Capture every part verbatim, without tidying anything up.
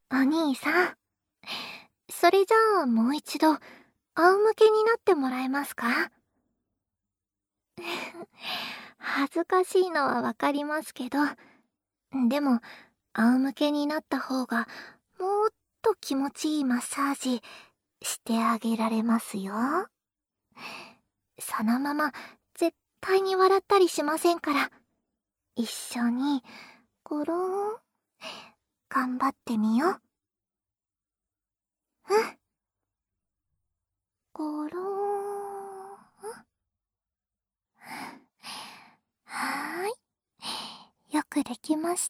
お兄さん、それじゃあもう一度、仰向けになってもらえますか？恥ずかしいのはわかりますけど、でも、仰向けになった方が、もっと気持ちいいマッサージ、してあげられますよ。そのまま、絶対に笑ったりしませんから、一緒に、ゴローン、頑張ってみよう。うん。ゴローン。はーい。よくできました。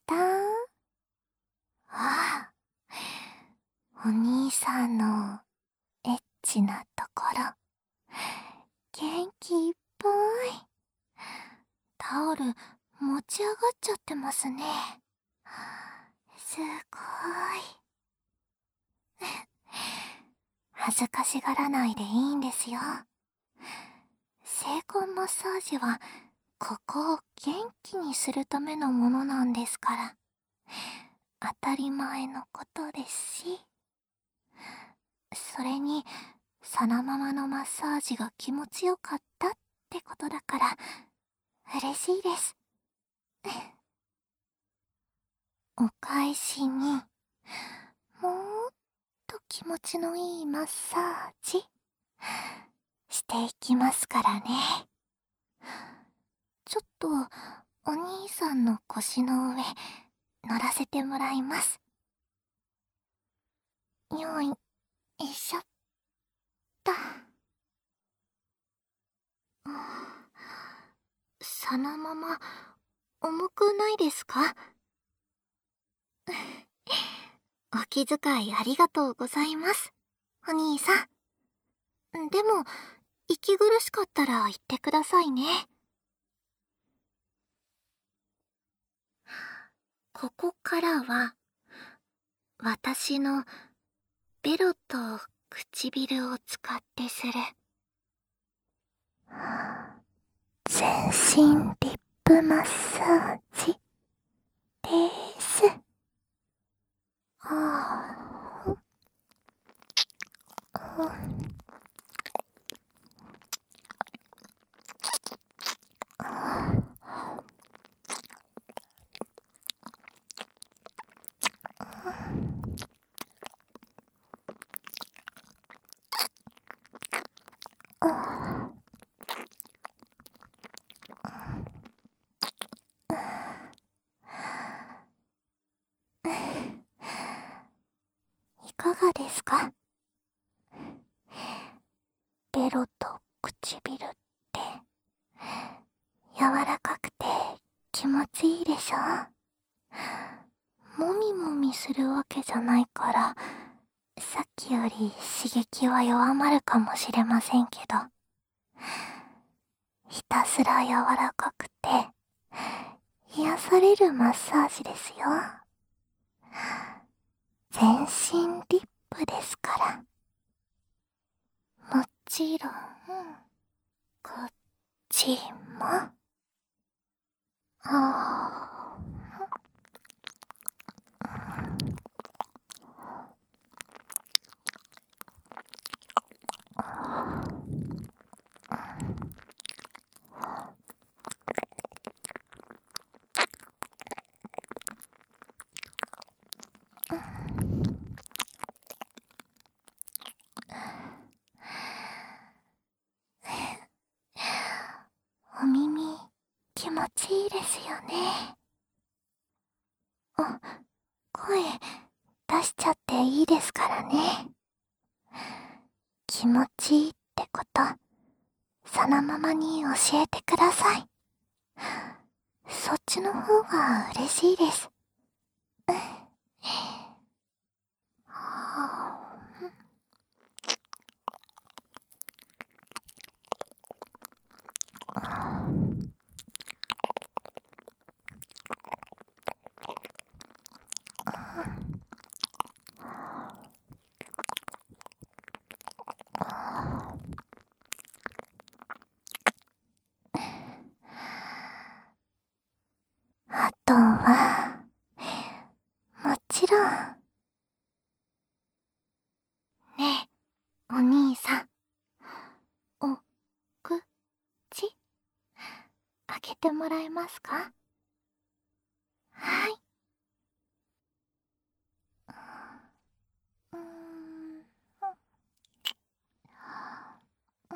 ああ。お兄さんのエッチなところ、元気いっぱい。タオル持ち上がっちゃってますね。すごーい。恥ずかしがらないでいいんですよ。性根マッサージは、ここを元気にするためのものなんですから。当たり前のことですし。それに、そのままのマッサージが気持ちよかったってことだから、嬉しいです。お返しに、もっと気持ちのいいマッサージ、していきますからね。ちょっと、お兄さんの腰の上、乗らせてもらいます。よい、よいしょっと。そのまま、重くないですか？お気遣いありがとうございます、お兄さん。でも、息苦しかったら言ってくださいね。ここからは、私のベロと唇を使ってする、全身リップマッサージです。ああ、いかがですか？ベロと唇って、柔らかくて気持ちいいでしょ？もみもみするわけじゃないから、さっきより刺激は弱まるかもしれませんけど、ひたすら柔らかくて、癒されるマッサージですよ。全身リップですから。もちろん、こっちも。あお耳、気持ちいいですよね。あ、声、出しちゃっていいですからね。気持ちいいってこと、そのままに教えてください。そっちの方が嬉しいです。あとは、もちろん、 お兄さん、お、く、ち、開けてもらえますか？はい。うーん、うん、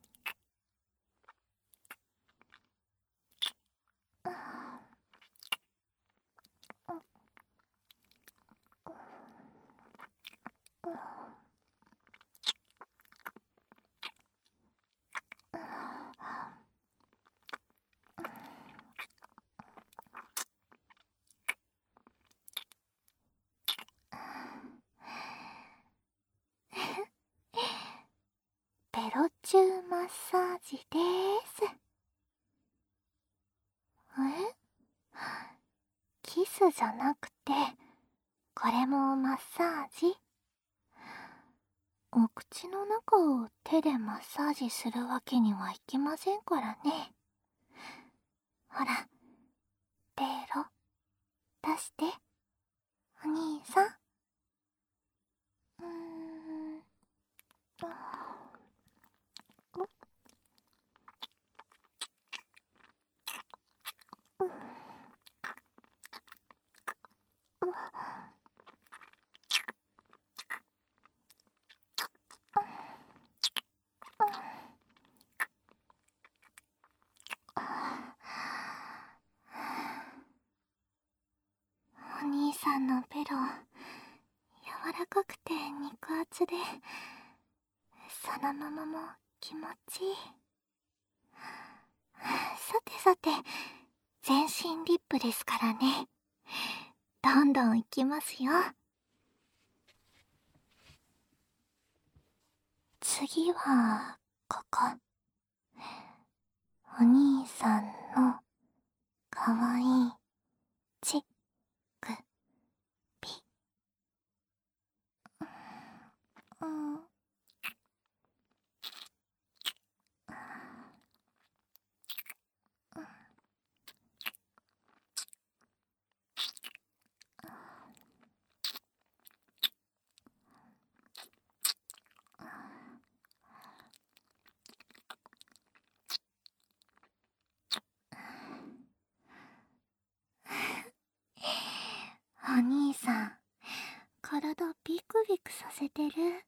ベロチューマッサージでーす。え？キスじゃなくて、これもマッサージ？お口の中を手でマッサージするわけにはいきませんからね。ほら、ベロ、出して、お兄さん。うーん、お兄さんのベロ、柔らかくて肉厚で、そのままも気持ちいい。さてさて、全身リップですからね。どんどんいきますよ。次は、ここ。お兄さんの、かわいい、ち、く、ぴ。うん。お兄さん、体ビクビクさせてる。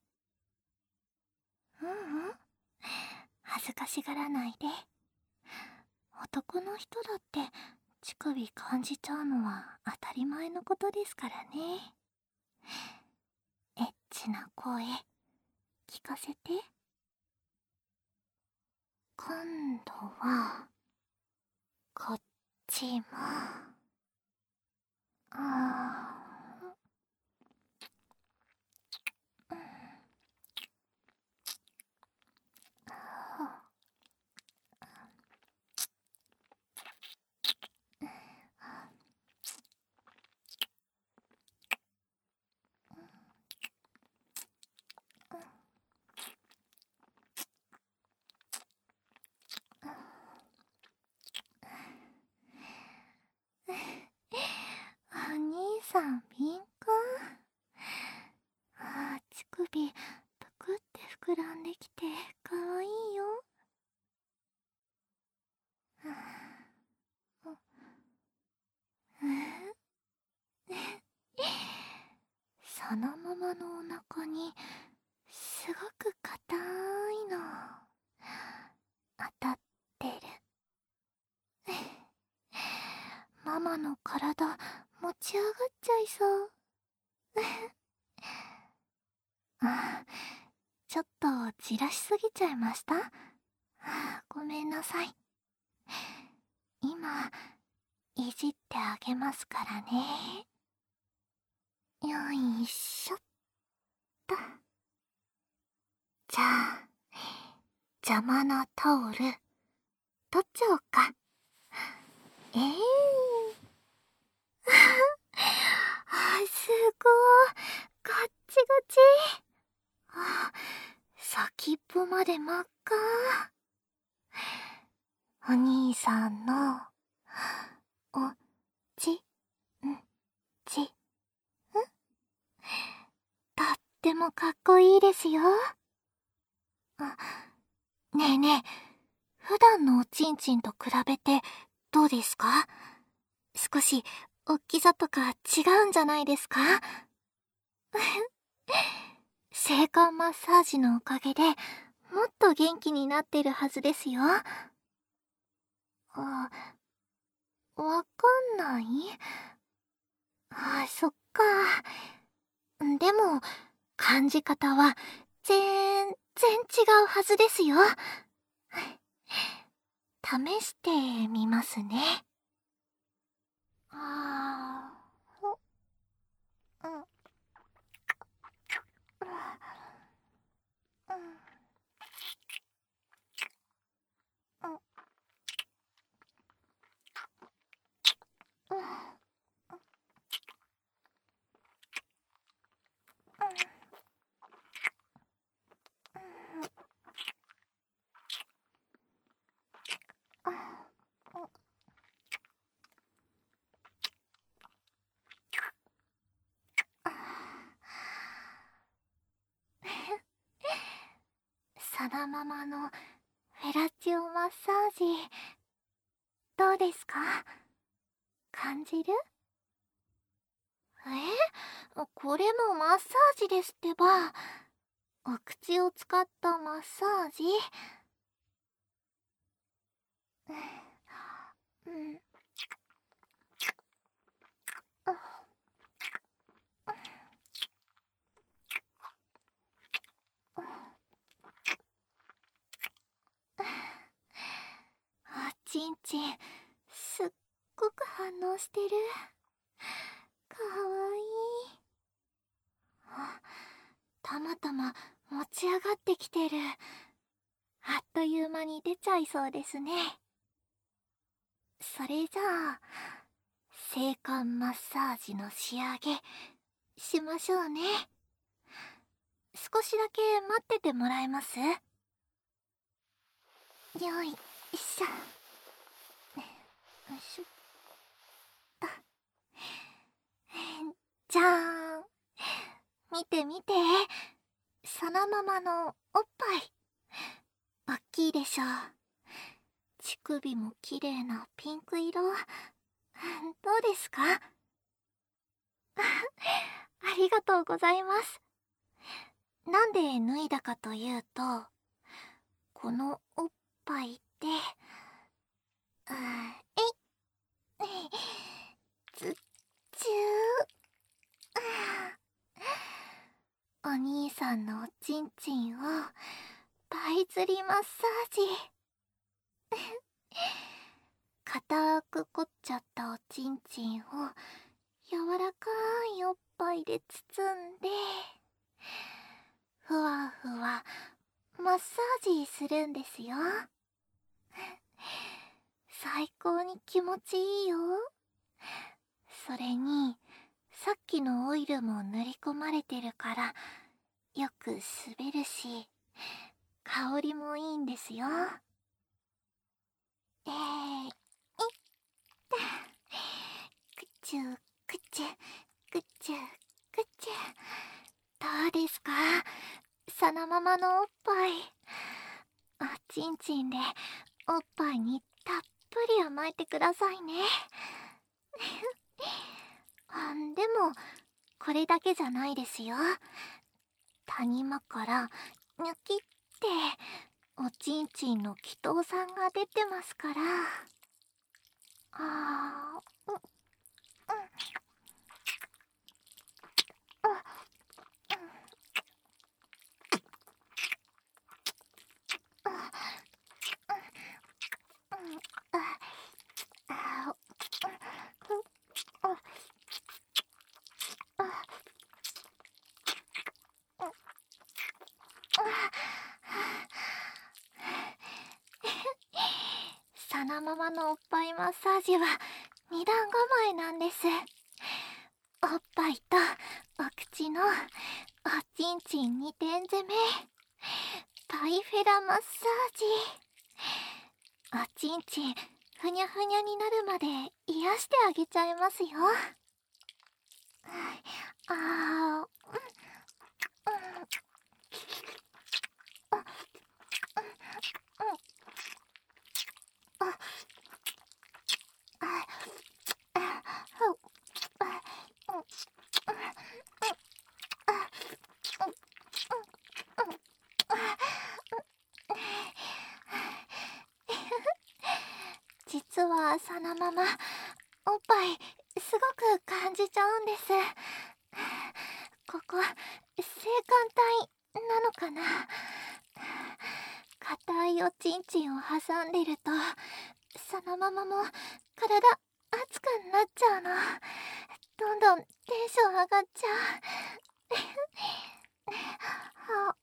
ううん。恥ずかしがらないで。男の人だって乳首感じちゃうのは当たり前のことですからね。エッチな声、聞かせて。今度は、こっちも。あー、うん、お兄さん敏感。あー、乳首ぷくって膨らんできてかわいいよ。うん、そのままのお腹にすごく硬いの当たってる。ママの体持ち上がっちゃいそう。あ、ちょっとじらしすぎちゃいました？ごめんなさい。今いじってあげますからね。よいしょっと。じゃあ邪魔なタオル取っちゃおうか。ええー、あ、すごいガッチガチ。あ、先っぽまで真っ赤。お兄さんのおちんちんとってもかっこいいですよ。 ねえねえ、普段のおちんちんと比べてどうですか？少し大きさとか違うんじゃないですか？性感マッサージのおかげでもっと元気になってるはずですよ。あ、わかんない？あ、そっか。でも、感じ方は全然違うはずですよ。試してみますね。あー、ほ、うん、うん、うん、うん、うん、さだままのフェラチオマッサージ、どうですか？感じる？え、これもマッサージですってば。お口を使ったマッサージ。うん、おちんちん、すっごく反応してる。かわいい。あ、たまたま持ち上がってきてる。あっという間に出ちゃいそうですね。それじゃあ、性感マッサージの仕上げしましょうね。少しだけ待っててもらえます？よいしょ。よいしょっと。じゃーん。見て見て。そのままのおっぱい。おっきいでしょ。乳首も綺麗なピンク色。どうですか？ありがとうございます。なんで脱いだかというと、このおっぱいって、あー、えい、つっちゅー。お兄さんのおちんちんをパイ釣りマッサージ。硬く凝っちゃったおちんちんを柔らかいおっぱいで包んで、ふわふわマッサージするんですよ。最高に気持ちいいよ。それに、さっきのオイルも塗り込まれてるから、よく滑るし、香りもいいんですよ。えー、いっ、くちゅくちゅ、くちゅくちゅ。どうですか？そのままのおっぱい。おちんちんでおっぱいにたっぷり甘えてくださいね。あ、でも、これだけじゃないですよ。谷間からニョキっておちんちんの祈祷さんが出てますから。あー、う、うん、あ、あ、うん、あ、あ、うん、あ、あ、うん、そのままのおっぱいマッサージは二段構えなんです。おっぱいとお口のおちんちんに点攻め、パイフェラマッサージ。おちんちんふにゃふにゃになるまで癒してあげちゃいますよ。あー、うん、うん、あ、 はそのままおっぱいすごく感じちゃうんです。ここ性感帯なのかな。硬いおちんちんを挟んでるとそのままも体熱くなっちゃうの。どんどんテンション上がっちゃう。あ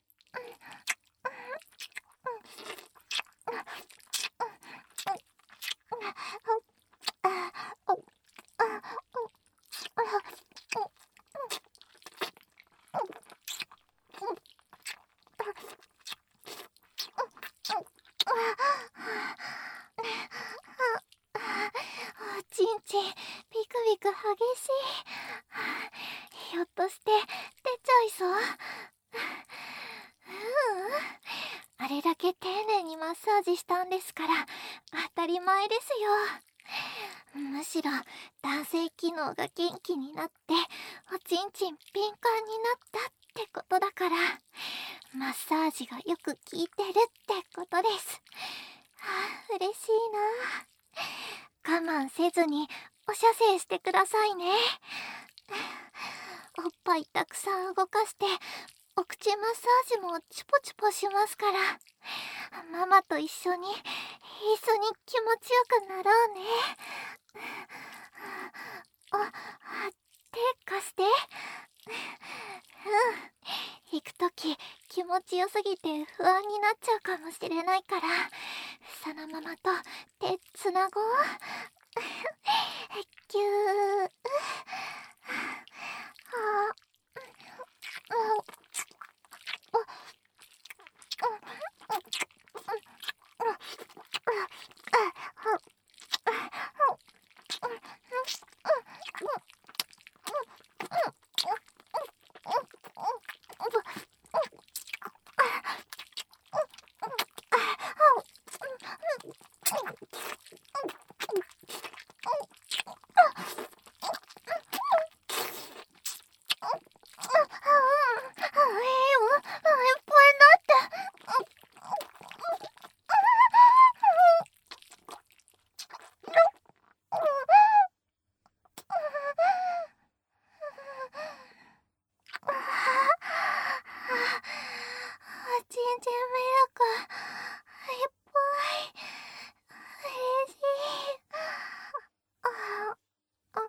おちんちんビクビク激しい。ひょっとして出ちゃいそう。ううん、あれだけ丁寧にマッサージしたんですから当たり前ですよ。むしろ男性機能が元気になっておちんちん敏感になったってことだから、マッサージがよく効いてるってことです。はあ、嬉しいな。我慢せずにお射精してくださいね。おっぱいたくさん動かしてお口マッサージもチュポチュポしますから、ママと一緒に一緒に気持ちよくなろうね。あ、手貸して。うん、行くとき気持ちよすぎて不安になっちゃうかもしれないから、そのままと手つなごう。ぎゅー。あちんちんミルクいっぱい。嬉しい。ああ、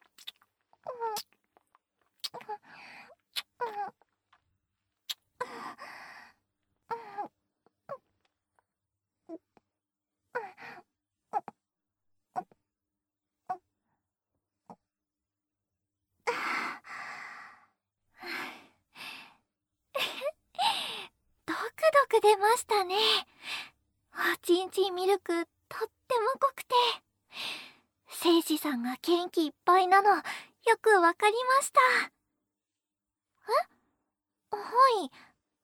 ドクドク出ましたね。おちんちんミルクとっても濃くて、せいじさんが元気いっぱいなのよくわかりました。え、はい、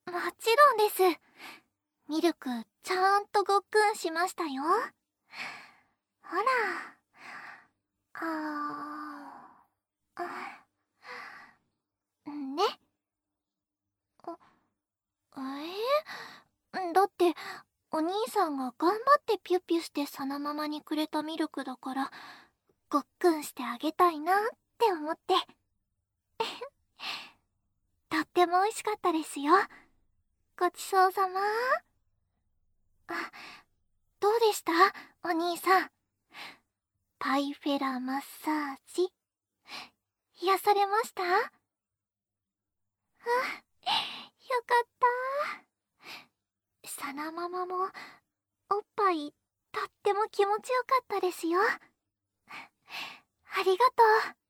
もちろんです。ミルクちゃんとごっくんしましたよ。ほら。あーあね。えー、だってお兄さんが頑張ってピュピュしてそのままにくれたミルクだから、ごっくんしてあげたいなって思って。とっても美味しかったですよ。ごちそうさま。あ、どうでしたお兄さん。パイフェラマッサージ癒されました？あ、よかった。そのままもおっぱいとっても気持ちよかったですよ。ありがとう。